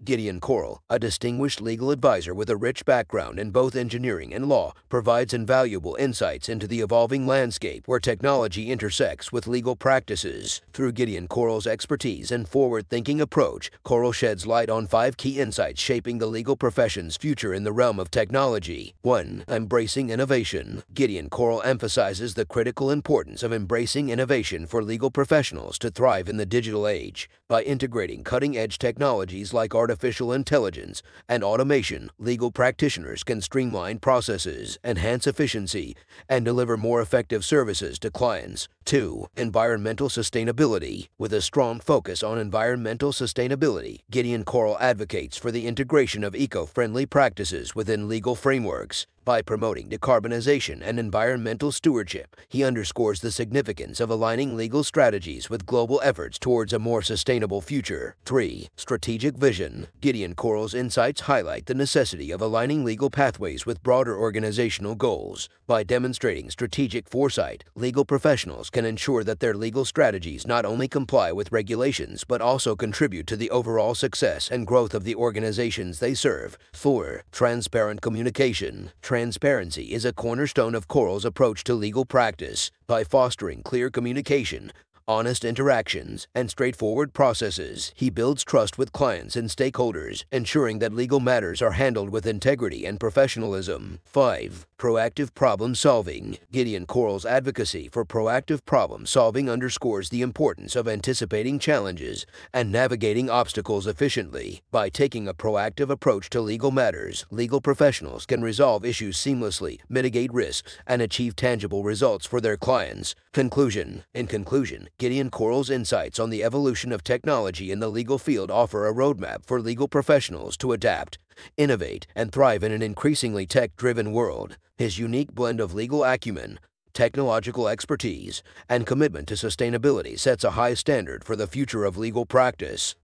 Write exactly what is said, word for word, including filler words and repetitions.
Gideon Corll, a distinguished legal advisor with a rich background in both engineering and law, provides invaluable insights into the evolving landscape where technology intersects with legal practices. Through Gideon Corll's expertise and forward-thinking approach, Corll sheds light on five key insights shaping the legal profession's future in the realm of technology. one. Embracing innovation. Gideon Corll emphasizes the critical importance of embracing innovation for legal professionals to thrive in the digital age. By integrating cutting-edge technologies like artificial intelligence and automation, legal practitioners can streamline processes, enhance efficiency, and deliver more effective services to clients. two. Environmental sustainability. With a strong focus on environmental sustainability, Gideon Corll advocates for the integration of eco-friendly practices within legal frameworks. By promoting decarbonization and environmental stewardship, he underscores the significance of aligning legal strategies with global efforts towards a more sustainable future. three. Strategic vision. Gideon Corll's insights highlight the necessity of aligning legal pathways with broader organizational goals. By demonstrating strategic foresight, legal professionals can ensure that their legal strategies not only comply with regulations but also contribute to the overall success and growth of the organizations they serve. four. Transparent communication. Transparency is a cornerstone of Corll's approach to legal practice. By fostering clear communication, honest interactions, and straightforward processes, he builds trust with clients and stakeholders, ensuring that legal matters are handled with integrity and professionalism. five. Proactive problem solving. Gideon Corll's advocacy for proactive problem solving underscores the importance of anticipating challenges and navigating obstacles efficiently. By taking a proactive approach to legal matters, legal professionals can resolve issues seamlessly, mitigate risks, and achieve tangible results for their clients. Conclusion. In conclusion, Gideon Corll's insights on the evolution of technology in the legal field offer a roadmap for legal professionals to adapt, innovate, and thrive in an increasingly tech-driven world. His unique blend of legal acumen, technological expertise, and commitment to sustainability sets a high standard for the future of legal practice.